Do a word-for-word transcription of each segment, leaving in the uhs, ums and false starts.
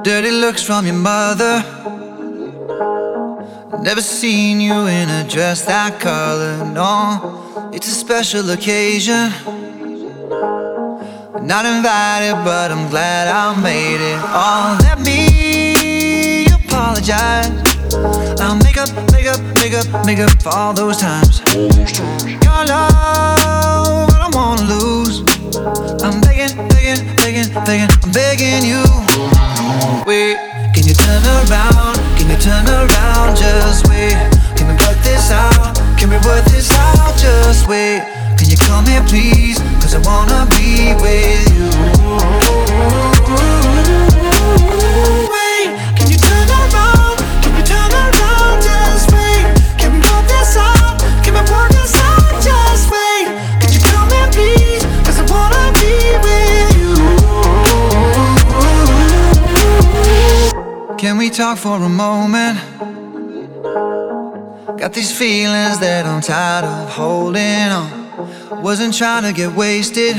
Dirty looks from your mother. Never seen you in a dress that color, no. It's a special occasion. Not invited, but I'm glad I made it. Oh, let me apologize. I'll make up, make up, make up, make up for all those times. Your love, I don't wanna lose. I'm begging, begging, begging, begging, I'm begging you. Wait, can you turn around? Can you turn around? Just wait. Can we work this out? Can we work this out? Just wait. Can you come here please? Cause I wanna be with you. Wait, can you turn around? Can you turn around? Just wait. Can we work this out? Can we work this out? Just wait. Can you come here please? Cause I wanna be with you. Can we talk for a moment? Got these feelings that I'm tired of holding on. Wasn't trying to get wasted.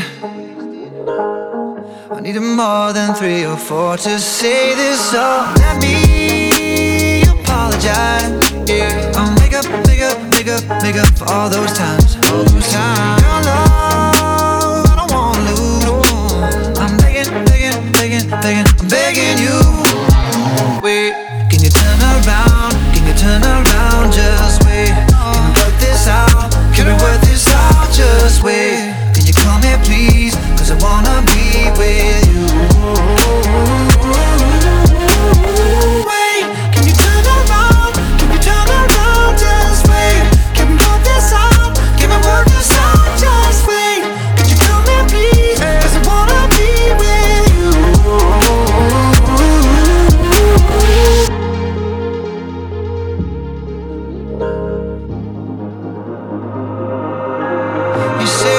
I needed more than three or four to say this, so let me apologize. Yeah, I'll make up, make up, make up, make up for all those times. All those times. Your love, I don't wanna lose. I'm begging, begging, begging, begging, I'm begging you. Wait, can you turn around? Can you turn around? Just wait. Can we work this out? Can we work this out? Just wait. Can you come here please? Cause I wanna be with you. Wait, can you turn around? Can you turn around? Just wait. Can we work this out? Can we work this out? Just wait. Can you come here please? Cause I wanna be with you. You say